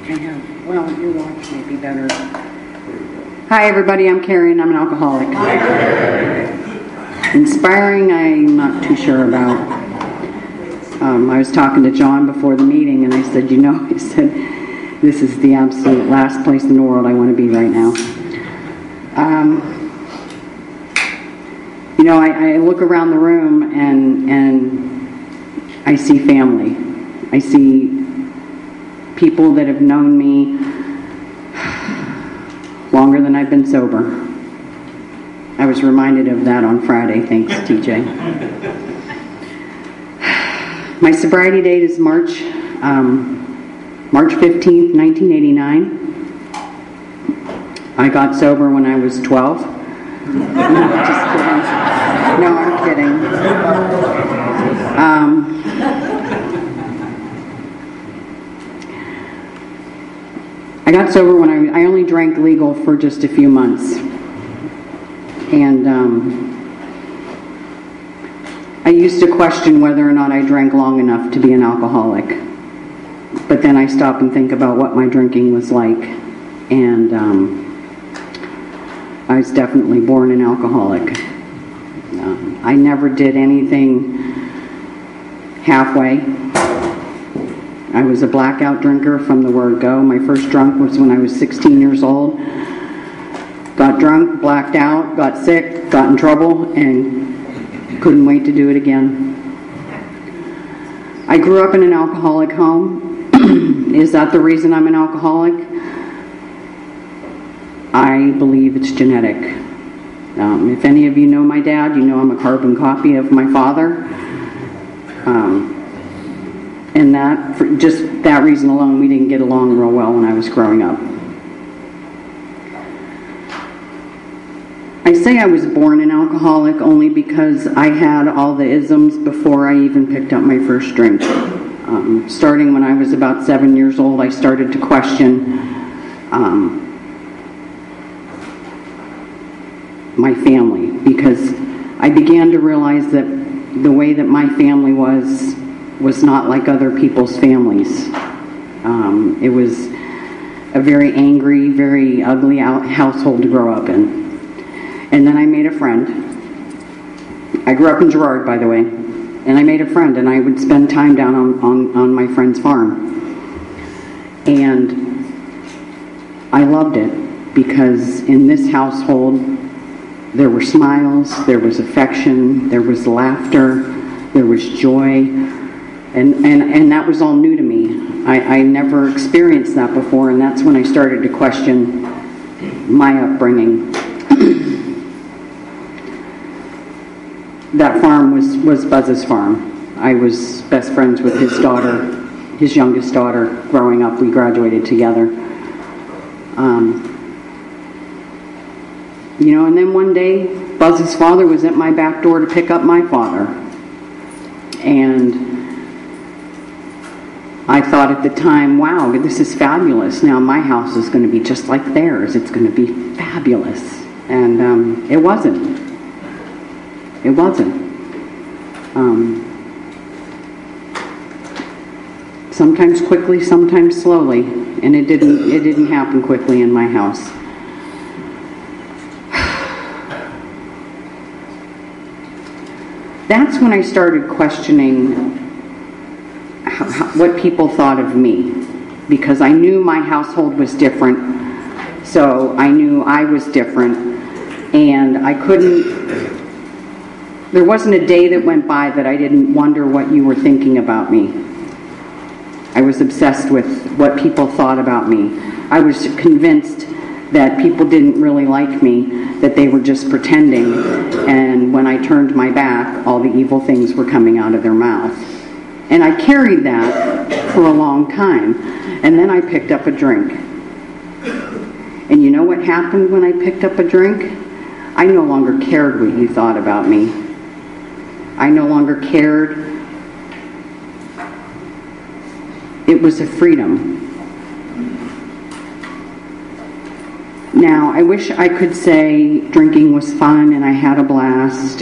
Well, your watch may be better. Hi, everybody. I'm Carrie, and I'm an alcoholic. Inspiring, I'm not too sure about. I was talking to John before the meeting, and I said, he said, this is the absolute last place in the world I want to be right now. I look around the room, and I see family. I see people that have known me longer than I've been sober. I was reminded of that on Friday. Thanks, TJ. My sobriety date is March 15th, 1989. I got sober when I was 12. No, just kidding. No, I'm kidding. I got sober when I only drank legal for just a few months. And I used to question whether or not I drank long enough to be an alcoholic. But then I stop and think about what my drinking was like. And I was definitely born an alcoholic. I never did anything halfway. I was a blackout drinker from the word go. My first drunk was when I was 16 years old. Got drunk, blacked out, got sick, got in trouble, and couldn't wait to do it again. I grew up in an alcoholic home. Is that the reason I'm an alcoholic? I believe it's genetic. If any of you know my dad, you know I'm a carbon copy of my father. And that, for just that reason alone, we didn't get along real well when I was growing up. I say I was born an alcoholic only because I had all the isms before I even picked up my first drink. Starting when I was about 7 years old, I started to question my family, because I began to realize that the way that my family was not like other people's families. It was a very angry, very ugly household to grow up in. And then I made a friend. I grew up in Girard, by the way. And I made a friend, and I would spend time down on my friend's farm. And I loved it, because in this household, there were smiles, there was affection, there was laughter, there was joy. And that was all new to me. I never experienced that before, and that's when I started to question my upbringing. That farm was Buzz's farm. I was best friends with his daughter, his youngest daughter, growing up. We graduated together. And then one day, Buzz's father was at my back door to pick up my father. And I thought at the time, wow, this is fabulous. Now my house is going to be just like theirs. It's going to be fabulous. And it wasn't. It wasn't. Sometimes quickly, sometimes slowly. And it didn't happen quickly in my house. That's when I started questioning what people thought of me, because I knew my household was different, so I knew I was different, and there wasn't a day that went by that I didn't wonder what you were thinking about me. I was obsessed with what people thought about me. I was convinced that people didn't really like me, that they were just pretending, and when I turned my back, all the evil things were coming out of their mouth. And I carried that for a long time. And then I picked up a drink. And you know what happened when I picked up a drink? I no longer cared what you thought about me. I no longer cared. It was a freedom. Now, I wish I could say drinking was fun and I had a blast,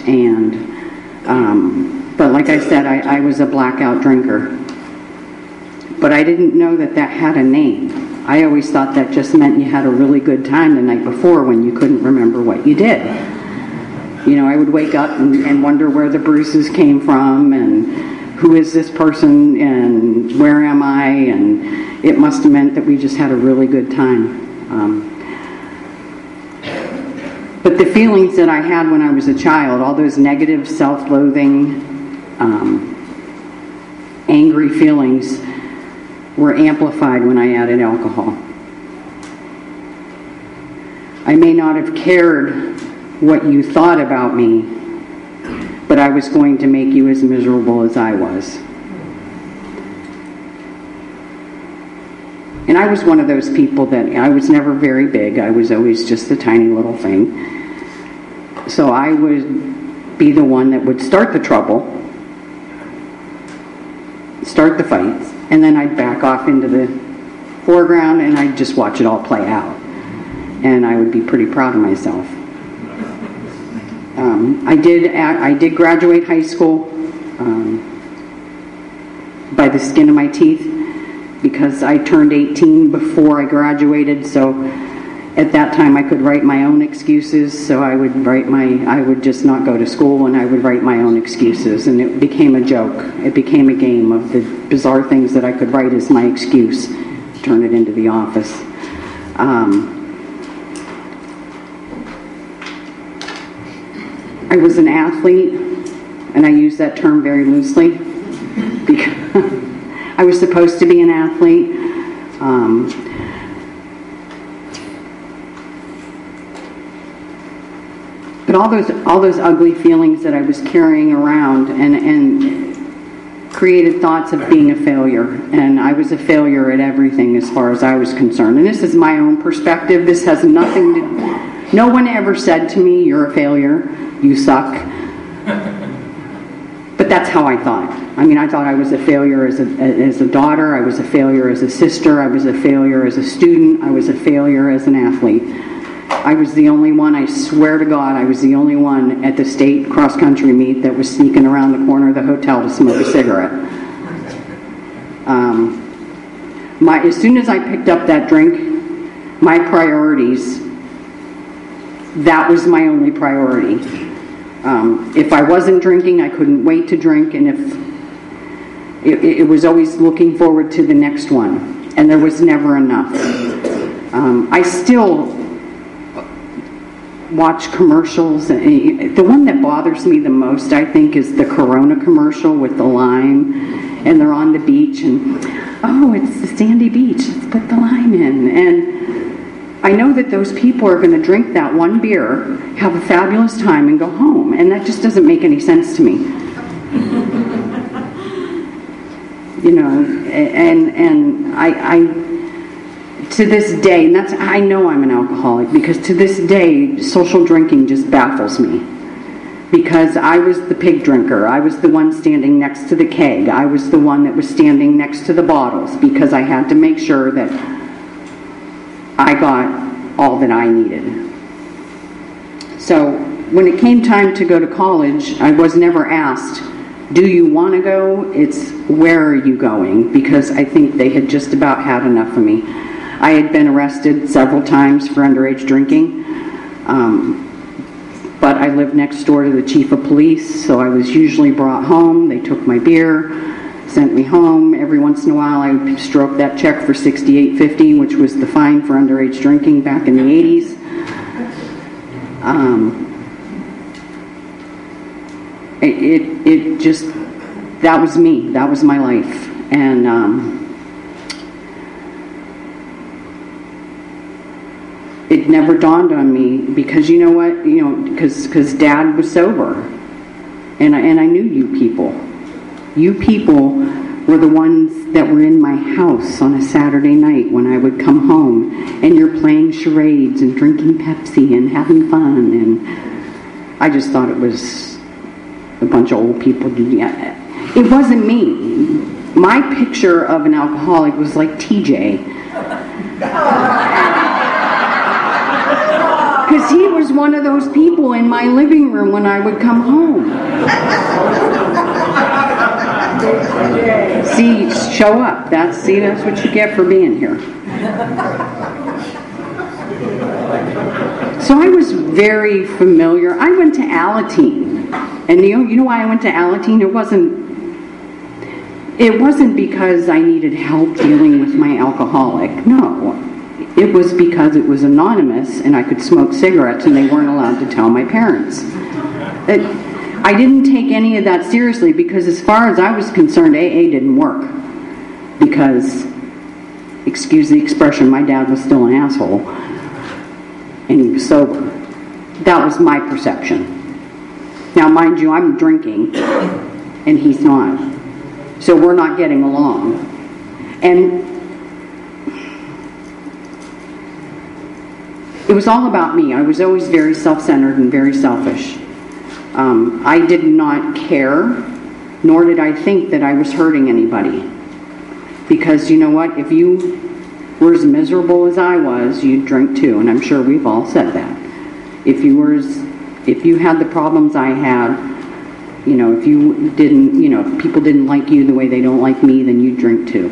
but like I said, I was a blackout drinker. But I didn't know that had a name. I always thought that just meant you had a really good time the night before when you couldn't remember what you did. You know, I would wake up and wonder where the bruises came from and who is this person and where am I, and it must have meant that we just had a really good time. But the feelings that I had when I was a child, all those negative, self-loathing, angry feelings were amplified when I added alcohol. I may not have cared what you thought about me, but I was going to make you as miserable as I was. And I was one of those people that I was never very big. I was always just a tiny little thing. So I would be the one that would start the trouble, start the fights, and then I'd back off into the foreground and I'd just watch it all play out. And I would be pretty proud of myself. I did graduate high school by the skin of my teeth because I turned 18 before I graduated, so at that time I could write my own excuses, so I would just not go to school and I would write my own excuses, and it became a joke. It became a game of the bizarre things that I could write as my excuse, turn it into the office. I was an athlete, and I use that term very loosely because I was supposed to be an athlete. But all those ugly feelings that I was carrying around and created thoughts of being a failure, and I was a failure at everything as far as I was concerned. And this is my own perspective. This has nothing to... No one ever said to me, "You're a failure, you suck." But that's how I thought. I mean, I thought I was a failure as a daughter, I was a failure as a sister, I was a failure as a student, I was a failure as an athlete. I was the only one, I swear to God, I was the only one at the state cross-country meet that was sneaking around the corner of the hotel to smoke a cigarette. As soon as I picked up that drink, my priorities, that was my only priority. If I wasn't drinking, I couldn't wait to drink, and if it was always looking forward to the next one, and there was never enough. I still watch commercials. The one that bothers me the most, I think, is the Corona commercial with the lime, and they're on the beach, and oh, it's the sandy beach, let's put the lime in. And I know that those people are going to drink that one beer, have a fabulous time, and go home, and that just doesn't make any sense to me. You know, and I to this day, and I know I'm an alcoholic, because to this day, social drinking just baffles me. Because I was the pig drinker. I was the one standing next to the keg. I was the one that was standing next to the bottles, because I had to make sure that I got all that I needed. So when it came time to go to college, I was never asked, "Do you want to go?" It's, "Where are you going?" Because I think they had just about had enough of me. I had been arrested several times for underage drinking, but I lived next door to the chief of police, so I was usually brought home. They took my beer, sent me home. Every once in a while I would stroke that check for $68.50, which was the fine for underage drinking back in the 80s. It just, that was me. That was my life. And it never dawned on me, because you know what? You know, because Dad was sober. And I knew you people. You people were the ones that were in my house on a Saturday night when I would come home, and you're playing charades and drinking Pepsi and having fun, and I just thought it was a bunch of old people doing it. It wasn't me. My picture of an alcoholic was like TJ. Because he was one of those people in my living room when I would come home. See, show up. That's what you get for being here. So I was very familiar. I went to Alateen, and you know why I went to Alateen? It wasn't because I needed help dealing with my alcoholic. No, it was because it was anonymous, and I could smoke cigarettes, and they weren't allowed to tell my parents. I didn't take any of that seriously because, as far as I was concerned, AA didn't work. Because, excuse the expression, my dad was still an asshole. And he was sober. That was my perception. Now, mind you, I'm drinking, and he's not. So we're not getting along. And it was all about me. I was always very self-centered and very selfish. I did not care, nor did I think that I was hurting anybody. Because you know what? If you were as miserable as I was, you'd drink too, and I'm sure we've all said that. If you had the problems I had, if you didn't, if people didn't like you the way they don't like me, then you'd drink too.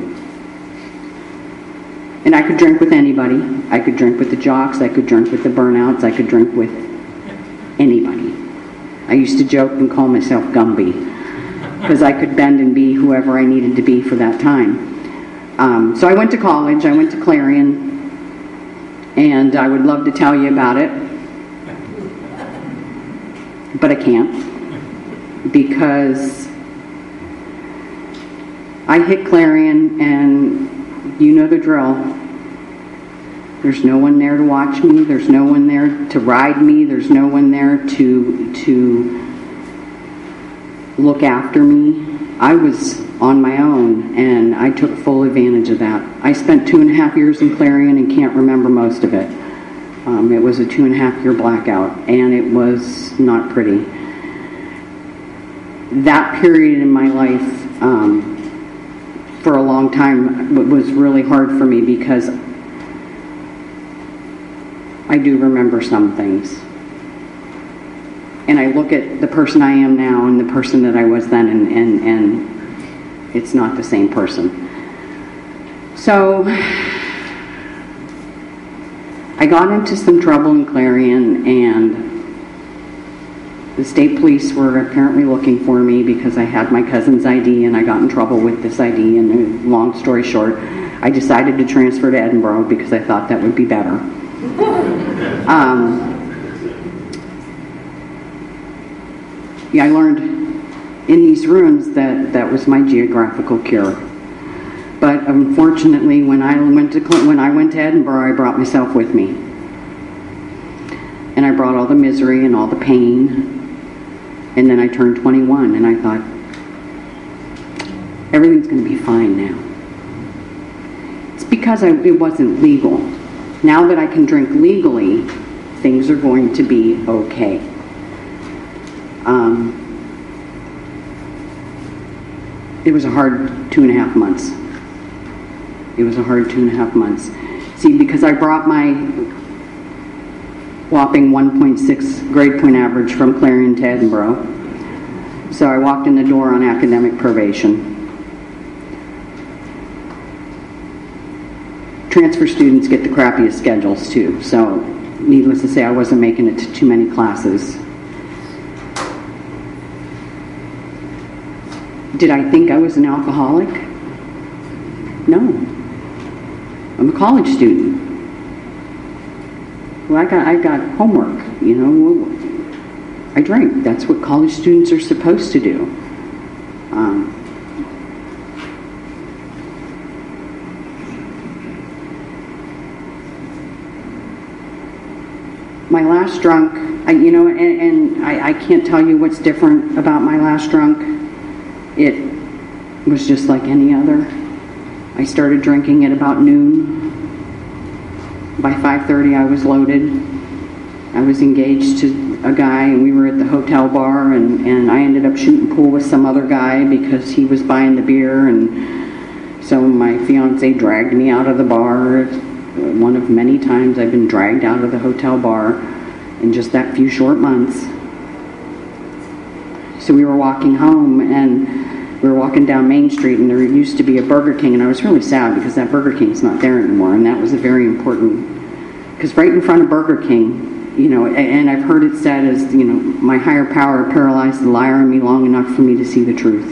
And I could drink with anybody. I could drink with the jocks. I could drink with the burnouts. I could drink with anybody. I used to joke and call myself Gumby because I could bend and be whoever I needed to be for that time. So I went to college. I went to Clarion, and I would love to tell you about it, but I can't because I hit Clarion, and you know the drill. There's no one there to watch me. There's no one there to ride me. There's no one there to look after me. I was on my own, and I took full advantage of that. I spent 2.5 years in Clarion and can't remember most of it. It was a 2.5-year blackout, and it was not pretty. That period in my life, for a long time, was really hard for me because I do remember some things. And I look at the person I am now and the person that I was then, and it's not the same person. So I got into some trouble in Clarion, and the state police were apparently looking for me because I had my cousin's ID, and I got in trouble with this ID. And long story short, I decided to transfer to Edinburgh because I thought that would be better. I learned in these rooms that was my geographical cure. But unfortunately, when I went to Edinburgh, I brought myself with me, and I brought all the misery and all the pain. And then I turned 21, and I thought, everything's going to be fine now. It's because it wasn't legal. Now that I can drink legally, things are going to be okay. It was a hard 2.5 months. It was a hard 2.5 months. See, because I brought my whopping 1.6 grade point average from Clarion to Edinburgh. So I walked in the door on academic probation. Transfer students get the crappiest schedules too, so needless to say, I wasn't making it to too many classes. Did I think I was an alcoholic? No. I'm a college student. Well, I got homework, I drank. That's what college students are supposed to do. My last drunk, I can't tell you what's different about my last drunk. It was just like any other. I started drinking at about noon. By 5:30 I was loaded. I was engaged to a guy, and we were at the hotel bar, and I ended up shooting pool with some other guy because he was buying the beer, and so my fiance dragged me out of the bar. One of many times I've been dragged out of the hotel bar in just that few short months. So we were walking home, and we were walking down Main Street, and there used to be a Burger King, and I was really sad because that Burger King's not there anymore, and that was a very important, because right in front of Burger King, and I've heard it said as, my higher power paralyzed the liar in me long enough for me to see the truth.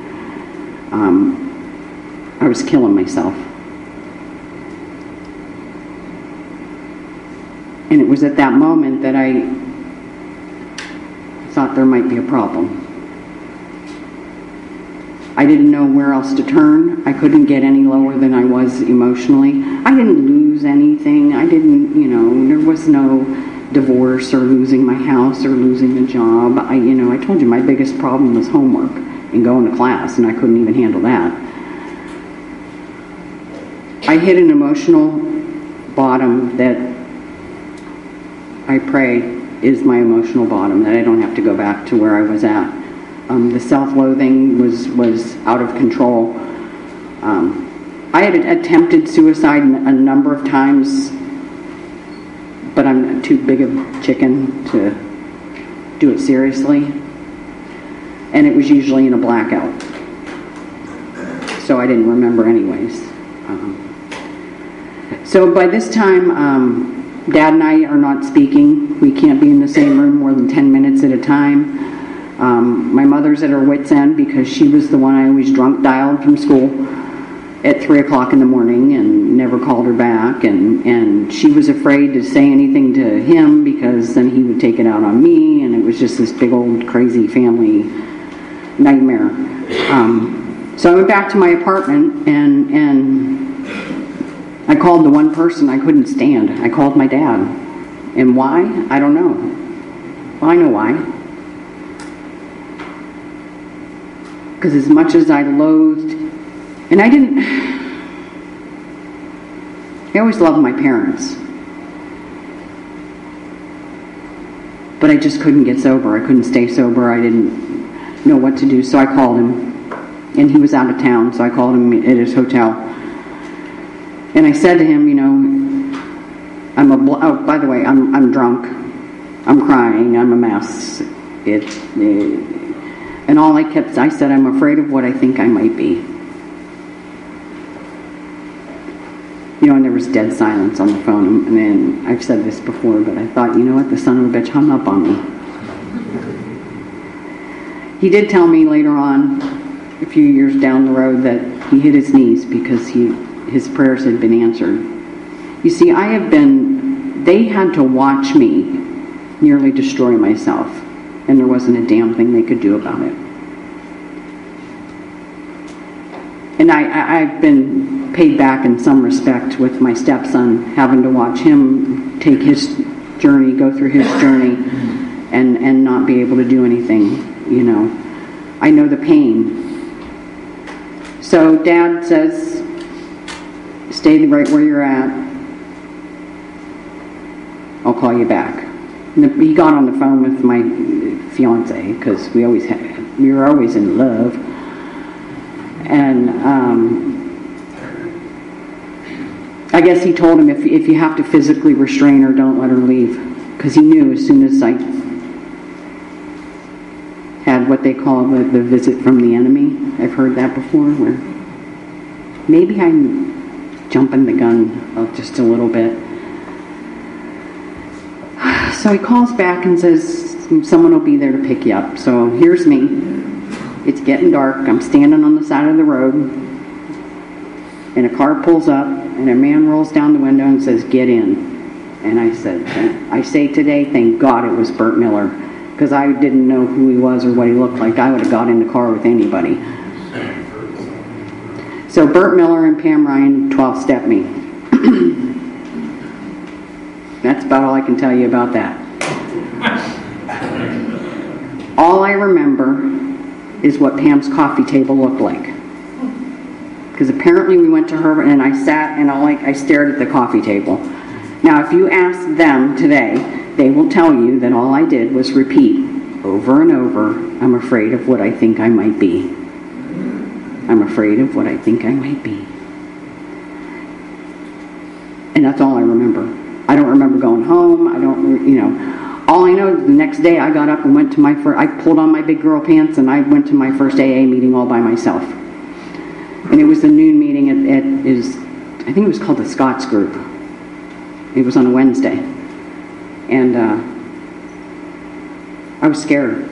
I was killing myself. And it was at that moment that I thought there might be a problem. I didn't know where else to turn. I couldn't get any lower than I was emotionally. I didn't lose anything. I didn't, there was no divorce or losing my house or losing a job. I told you my biggest problem was homework and going to class, and I couldn't even handle that. I hit an emotional bottom that I pray is my emotional bottom, that I don't have to go back to where I was at. The self-loathing was out of control. I had attempted suicide a number of times, but I'm too big of a chicken to do it seriously. And it was usually in a blackout. So I didn't remember anyways. So by this time, Dad and I are not speaking. We can't be in the same room more than 10 minutes at a time. My mother's at her wit's end because she was the one I always drunk dialed from school at 3 o'clock in the morning and never called her back. And she was afraid to say anything to him because then he would take it out on me. And it was just this big old crazy family nightmare. So I went back to my apartment and I called the one person I couldn't stand. I called my dad. And why? I don't know. Well, I know why. Because as much as I loathed, and I always loved my parents. But I just couldn't get sober. I couldn't stay sober. I didn't know what to do. So I called him. And he was out of town, so I called him at his hotel. And I said to him, oh, by the way, I'm drunk. I'm crying. I'm a mess. And all I said, I'm afraid of what I think I might be. And there was dead silence on the phone. And then I've said this before, but I thought, you know what? The son of a bitch hung up on me. He did tell me later on, a few years down the road, that he hit his knees because his prayers had been answered. You see, they had to watch me nearly destroy myself, and there wasn't a damn thing they could do about it. And I've been paid back in some respect with my stepson, having to watch him take his journey, go through his journey, and not be able to do anything, I know the pain. So Dad says, stay right where you're at. I'll call you back. And he got on the phone with my fiance because we were always in love. And I guess he told him if you have to physically restrain her, don't let her leave. Because he knew as soon as I had what they call the visit from the enemy. I've heard that before, where maybe I'm jumping the gun just a little bit. So he calls back and says, someone will be there to pick you up. So here's me. It's getting dark. I'm standing on the side of the road. And a car pulls up, and a man rolls down the window and says, get in. And I say today, thank God it was Burt Miller. Because I didn't know who he was or what he looked like. I would have got in the car with anybody. So Burt Miller and Pam Ryan 12-stepped me. That's about all I can tell you about that. All I remember is what Pam's coffee table looked like. Because apparently we went to her and I sat and I stared at the coffee table. Now if you ask them today, they will tell you that all I did was repeat over and over, I'm afraid of what I think I might be. I'm afraid of what I think I might be. And that's all I remember. I don't remember going home. All I know, the next day I got up and went to I pulled on my big girl pants and I went to my first AA meeting all by myself. And it was a noon meeting I think it was called the Scots Group. It was on a Wednesday. And I was scared.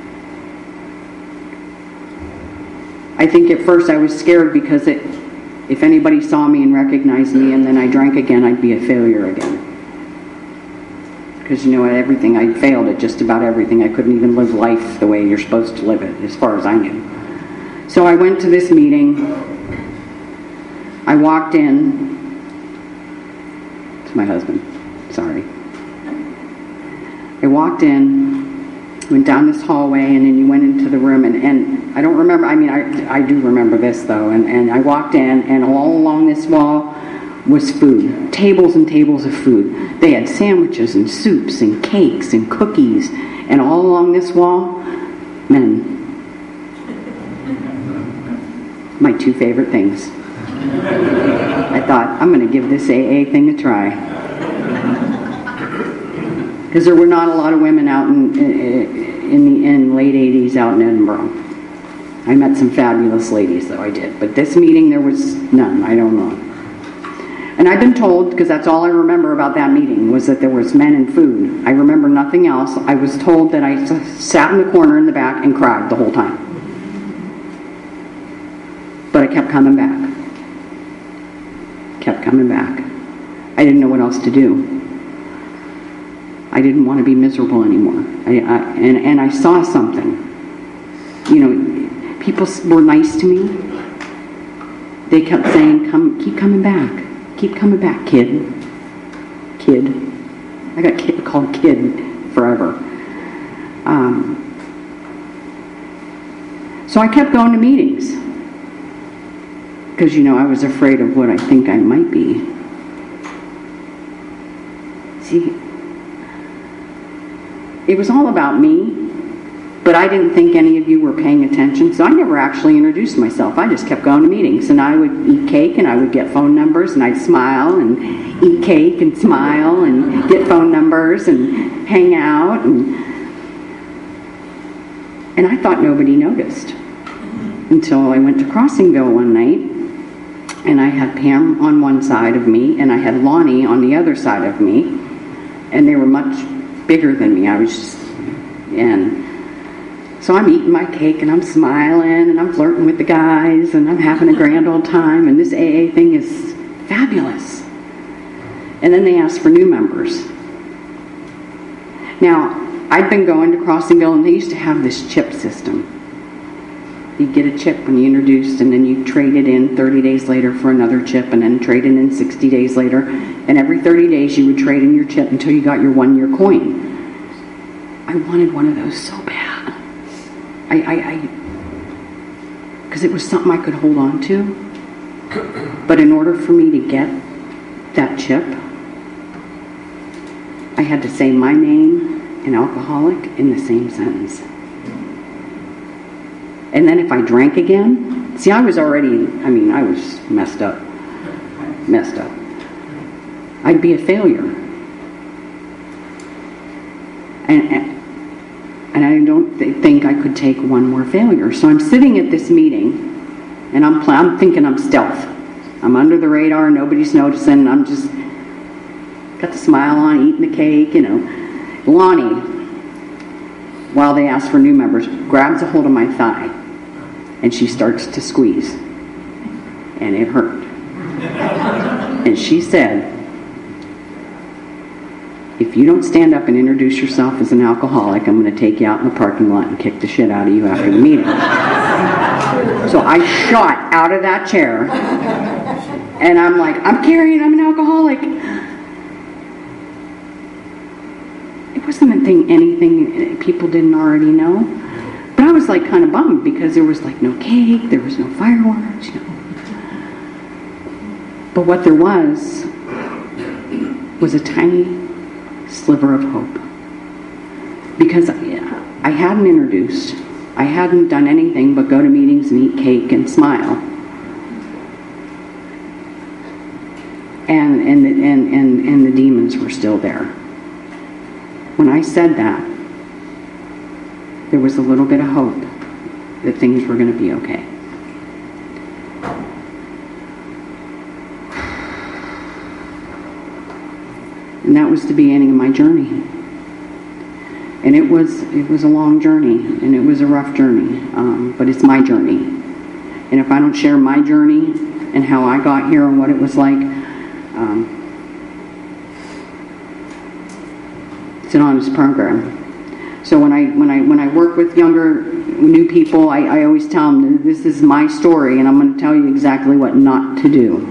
I think at first I was scared because if anybody saw me and recognized me and then I drank again, I'd be a failure again. Because, everything, I failed at just about everything. I couldn't even live life the way you're supposed to live it, as far as I knew. So I went to this meeting. I walked in. It's my husband. Sorry. I walked in, went down this hallway, and then you went into the room, and I don't remember, I do remember this, though, and I walked in, and all along this wall was food, tables and tables of food. They had sandwiches and soups and cakes and cookies, and all along this wall, men. My two favorite things. I thought, I'm going to give this AA thing a try. Because there were not a lot of women out in the late 80s out in Edinburgh. I met some fabulous ladies, though I did. But this meeting, there was none. I don't know. And I've been told, because that's all I remember about that meeting, was that there was men and food. I remember nothing else. I was told that I sat in the corner in the back and cried the whole time. But I kept coming back. Kept coming back. I didn't know what else to do. I didn't want to be miserable anymore. And I saw something. People were nice to me. They kept saying, keep coming back. Keep coming back, kid. Kid. I got called kid forever. So I kept going to meetings. Because, I was afraid of what I think I might be. See, it was all about me, but I didn't think any of you were paying attention, so I never actually introduced myself. I just kept going to meetings, and I would eat cake, and I would get phone numbers, and I'd smile, and eat cake, and smile, and get phone numbers, and hang out, and I thought nobody noticed, until I went to Crossingville one night, and I had Pam on one side of me, and I had Lonnie on the other side of me, and they were much bigger than me. So I'm eating my cake, and I'm smiling, and I'm flirting with the guys, and I'm having a grand old time, and this AA thing is fabulous. And then they asked for new members. Now, I'd been going to Crossingville, and they used to have this chip system. You'd get a chip when you introduced, and then you trade it in 30 days later for another chip, and then trade it in 60 days later. And every 30 days you would trade in your chip until you got your 1-year coin. I wanted one of those so bad. Because it was something I could hold on to. But in order for me to get that chip, I had to say my name and alcoholic in the same sentence. And then if I drank again, see, I was messed up. I'd be a failure. And I don't think I could take one more failure. So I'm sitting at this meeting, and I'm thinking I'm stealth. I'm under the radar, nobody's noticing, I'm just got the smile on, eating the cake, Lonnie, while they ask for new members, grabs a hold of my thigh, and she starts to squeeze. And it hurt. And she said, if you don't stand up and introduce yourself as an alcoholic, I'm going to take you out in the parking lot and kick the shit out of you after the meeting. So I shot out of that chair, and I'm like, I'm an alcoholic. It wasn't anything people didn't already know. But I was kind of bummed because there was no cake, there was no fireworks, But what there was a tiny sliver of hope. Because I hadn't introduced, I hadn't done anything but go to meetings and eat cake and smile. And the demons were still there. When I said that, there was a little bit of hope that things were going to be okay. And that was the beginning of my journey. And it was a long journey, and it was a rough journey, but it's my journey. And if I don't share my journey and how I got here and what it was like, it's an honest program. So when I work with new people, I always tell them, this is my story, and I'm going to tell you exactly what not to do.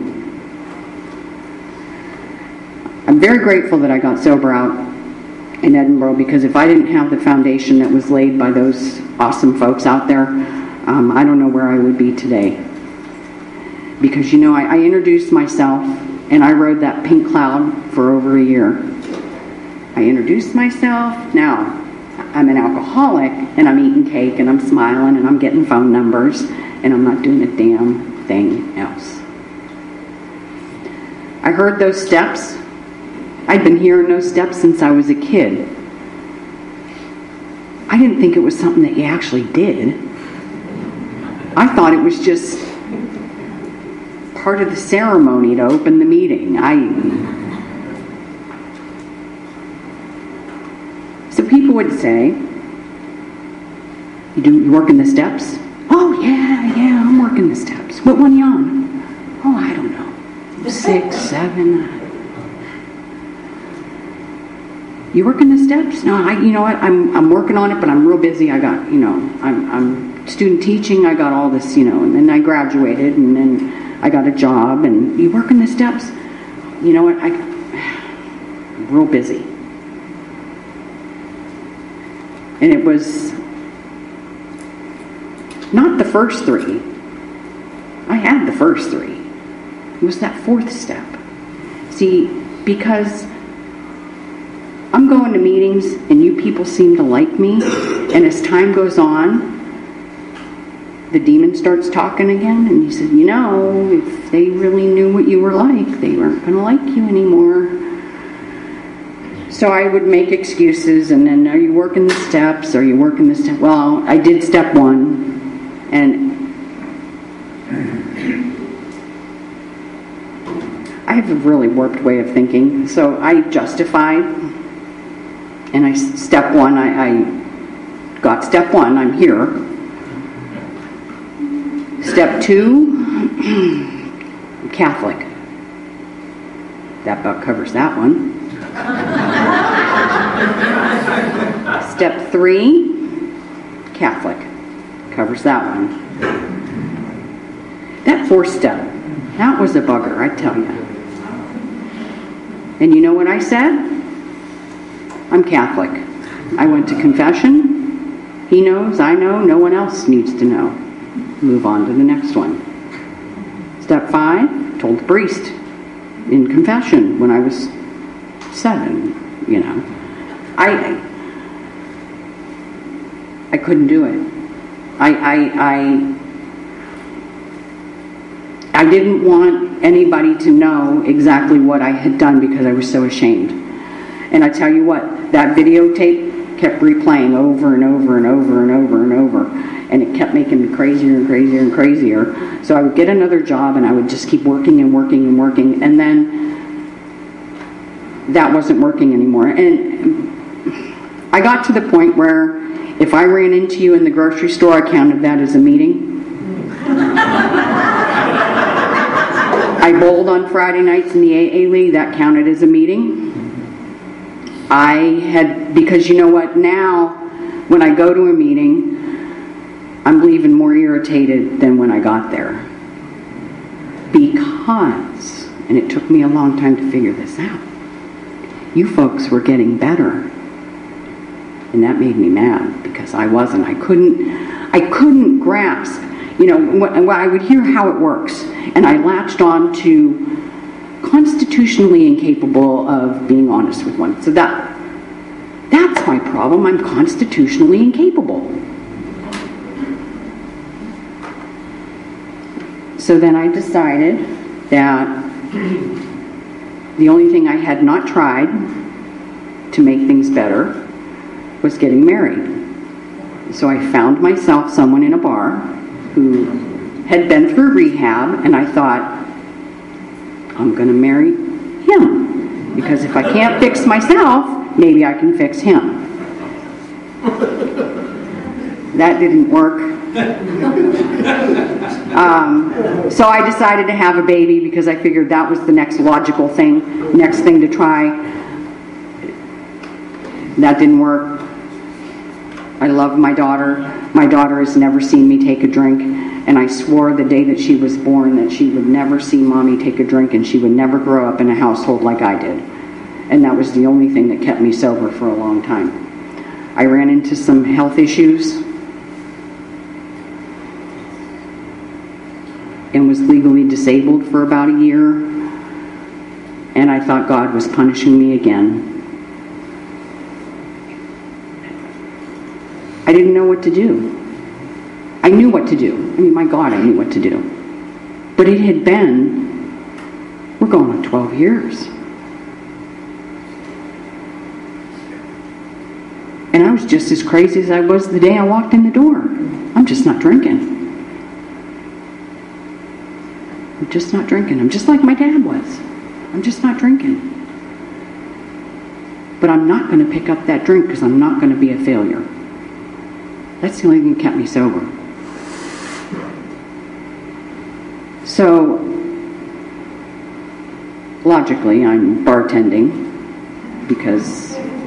I'm very grateful that I got sober out in Edinburgh, because if I didn't have the foundation that was laid by those awesome folks out there, I don't know where I would be today. Because, I introduced myself, and I rode that pink cloud for over a year. I introduced myself. Now, I'm an alcoholic, and I'm eating cake, and I'm smiling, and I'm getting phone numbers, and I'm not doing a damn thing else. I heard those steps. I'd been hearing those steps since I was a kid. I didn't think it was something that you actually did. I thought it was just part of the ceremony to open the meeting. So people would say, you working the steps? Oh, yeah, I'm working the steps. What one are you on? Oh, I don't know. 6, 7... You working the steps? No, you know what? I'm working on it, but I'm real busy. I got, I'm student teaching. I got all this, and then I graduated, and then I got a job. And you working the steps? You know what? I'm real busy. And it was not the first 3. I had the first 3. It was that 4th step. See, because I'm going to meetings, and you people seem to like me, and as time goes on, the demon starts talking again, and he said, if they really knew what you were like, they weren't going to like you anymore. So I would make excuses, and then, are you working the steps? Are you working the steps? Well, I did step 1, and I have a really warped way of thinking, so I justified. And step 1, I got step 1, I'm here. Step 2, I'm Catholic. That about covers that one. Step 3, Catholic. Covers that one. That 4th step, that was a bugger, I tell you. And you know what I said? I'm Catholic. I went to confession. He knows, I know, no one else needs to know. Move on to the next one. Step 5, told the priest in confession when I was 7, I couldn't do it. I didn't want anybody to know exactly what I had done because I was so ashamed. And I tell you what, that videotape kept replaying over and over and over and over and over. And it kept making me crazier and crazier and crazier. So I would get another job and I would just keep working and working and working. And then that wasn't working anymore. And I got to the point where if I ran into you in the grocery store, I counted that as a meeting. I bowled on Friday nights in the AA League, that counted as a meeting. Because you know what, now when I go to a meeting, I'm leaving more irritated than when I got there. Because, and it took me a long time to figure this out, you folks were getting better. And that made me mad because I wasn't. I couldn't grasp, I would hear how it works. And I latched on to constitutionally incapable of being honest with one. So that's my problem. I'm constitutionally incapable. So then I decided that the only thing I had not tried to make things better was getting married. So I found myself someone in a bar who had been through rehab, and I thought, I'm going to marry him. Because if I can't fix myself, maybe I can fix him. That didn't work. So I decided to have a baby because I figured that was the next logical thing, next thing to try. That didn't work. I love my daughter. My daughter has never seen me take a drink, and I swore the day that she was born that she would never see Mommy take a drink, and she would never grow up in a household like I did. And that was the only thing that kept me sober for a long time. I ran into some health issues and was legally disabled for about a year, and I thought God was punishing me again. I didn't know what to do. I knew what to do. I mean, my God, I knew what to do. But it had been, we're going on 12 years. And I was just as crazy as I was the day I walked in the door. I'm just not drinking. I'm just not drinking. I'm just like my dad was. I'm just not drinking. But I'm not going to pick up that drink because I'm not going to be a failure. That's the only thing that kept me sober. So, logically, I'm bartending because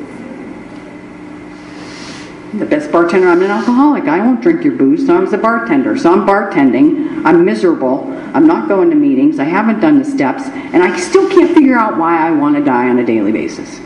the best bartender, I'm an alcoholic. I won't drink your booze, so I'm a bartender. So I'm bartending. I'm miserable. I'm not going to meetings. I haven't done the steps. And I still can't figure out why I want to die on a daily basis.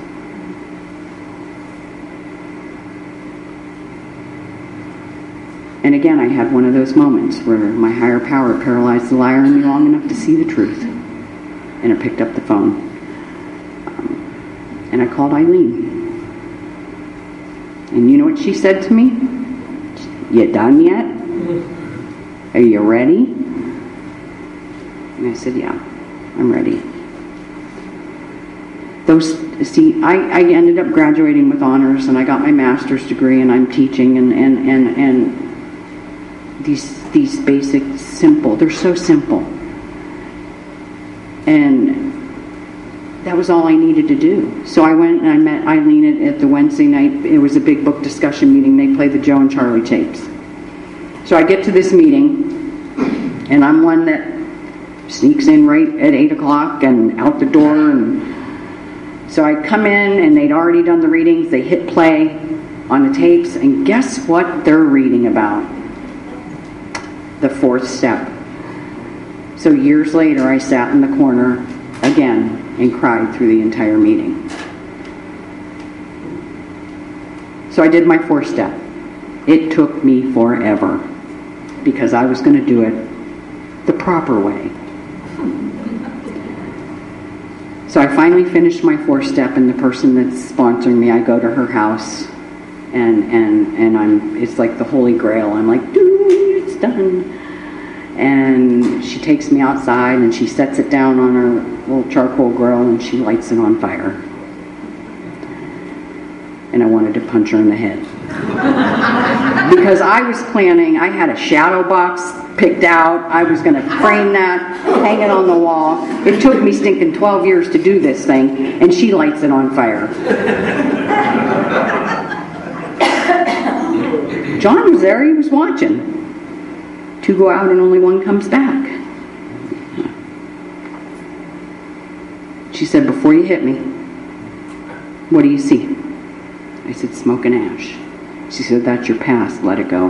And again, I had one of those moments where my higher power paralyzed the liar in me long enough to see the truth. And I picked up the phone. And I called Eileen. And you know what she said to me? You done yet? Are you ready? And I said, yeah, I'm ready. I ended up graduating with honors, and I got my master's degree, and I'm teaching, and these basic, simple, they're so simple. And that was all I needed to do. So I went and I met Eileen at the Wednesday night. It was a big book discussion meeting. They played the Joe and Charlie tapes. So I get to this meeting, and I'm one that sneaks in right at 8 o'clock and out the door. And so I come in, and they'd already done the readings. They hit play on the tapes, and guess what they're reading about? The fourth step. So years later, I sat in the corner again and cried through the entire meeting. So I did my fourth step. It took me forever because I was going to do it the proper way. So I finally finished my fourth step, and the person that's sponsoring me, I go to her house, and it's like the Holy Grail. I'm like, dude, it's done. And she takes me outside, and she sets it down on her little charcoal grill, and she lights it on fire. And I wanted to punch her in the head. Because I was planning, I had a shadow box picked out. I was going to frame that, hang it on the wall. It took me stinking 12 years to do this thing, and she lights it on fire. John was there, he was watching. Two go out and only one comes back. She said, before you hit me, what do you see? I said, smoke and ash. She said, that's your past, let it go.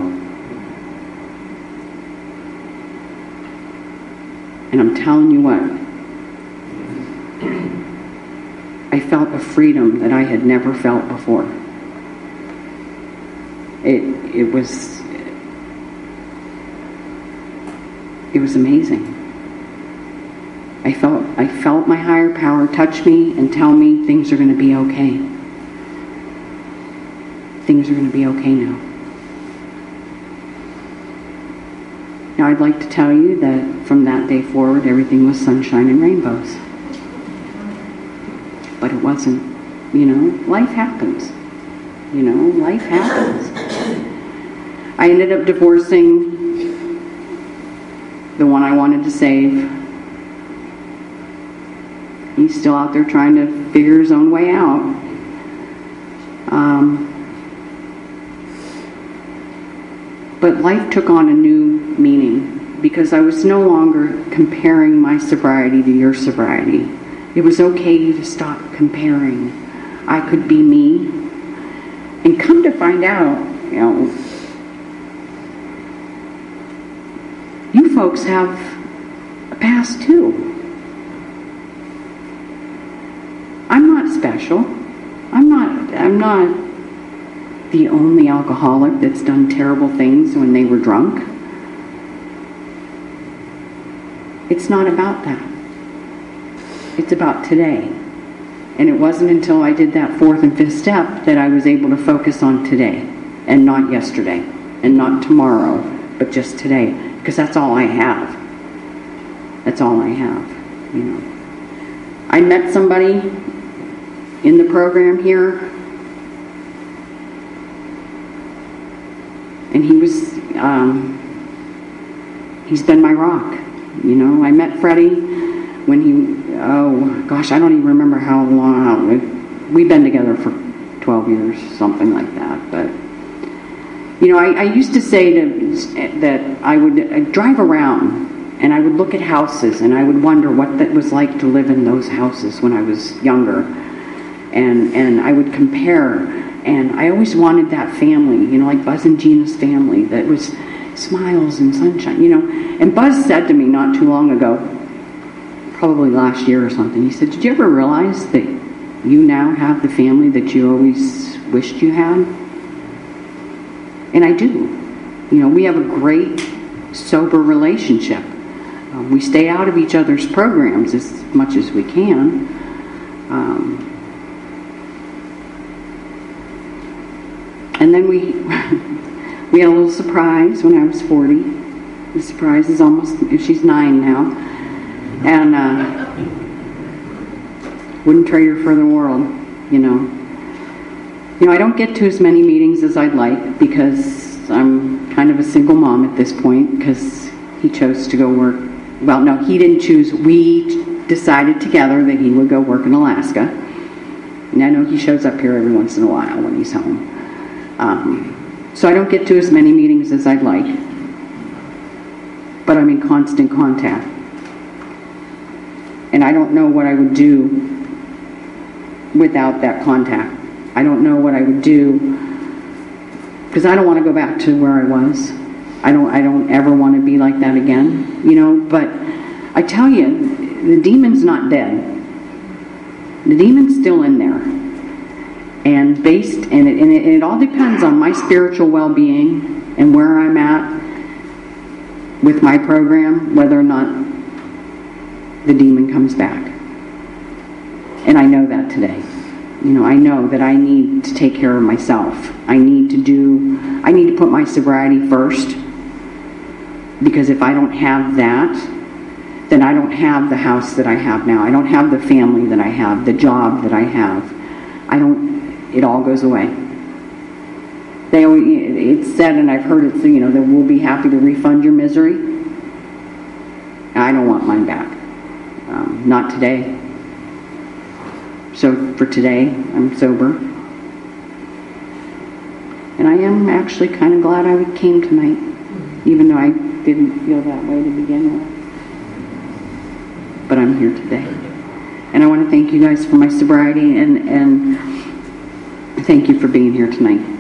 And I'm telling you what, I felt a freedom that I had never felt before. It was amazing. I felt my higher power touch me and tell me things are going to be okay. Things are going to be okay now. Now I'd like to tell you that from that day forward, everything was sunshine and rainbows. But it wasn't. life happens. Life happens. I ended up divorcing the one I wanted to save. He's still out there trying to figure his own way out. But life took on a new meaning because I was no longer comparing my sobriety to your sobriety. It was okay to stop comparing. I could be me. And come to find out, you folks have a past too. I'm not special. I'm not the only alcoholic that's done terrible things when they were drunk. It's not about that. It's about today. And it wasn't until I did that fourth and fifth step that I was able to focus on today and not yesterday and not tomorrow, but just today, because that's all I have. That's all I have, I met somebody in the program here, and he's been my rock. I met Freddie when I don't even remember how long. We've been together for 12 years, something like that. But, I used to say that I'd drive around and I would look at houses and I would wonder what that was like to live in those houses when I was younger. And I would compare, and I always wanted that family, like Buzz and Gina's family, that was smiles and sunshine, And Buzz said to me not too long ago, probably last year or something, he said, "Did you ever realize that you now have the family that you always wished you had?" And I do. We have a great, sober relationship. We stay out of each other's programs as much as we can. And then we had a little surprise when I was 40. The surprise is she's 9 now. And wouldn't trade her for the world, I don't get to as many meetings as I'd like because I'm kind of a single mom at this point because he chose to go work. Well, no, he didn't choose. We decided together that he would go work in Alaska. And I know he shows up here every once in a while when he's home. So I don't get to as many meetings as I'd like. But I'm in constant contact. And I don't know what I would do without that contact. I don't know what I would do because I don't want to go back to where I was. I don't ever want to be like that again, but I tell you, the demon's not dead. The demon's still in there. And it all depends on my spiritual well-being and where I'm at with my program, whether or not the demon comes back. And I know that today. I know that I need to take care of myself. I need to put my sobriety first, because if I don't have that, then I don't have the house that I have now. I don't have the family that I have, the job that I have. It all goes away. It's said, and I've heard it, that we'll be happy to refund your misery. I don't want mine back. Not today. So for today, I'm sober. And I am actually kind of glad I came tonight, even though I didn't feel that way to begin with. But I'm here today. And I want to thank you guys for my sobriety, and thank you for being here tonight.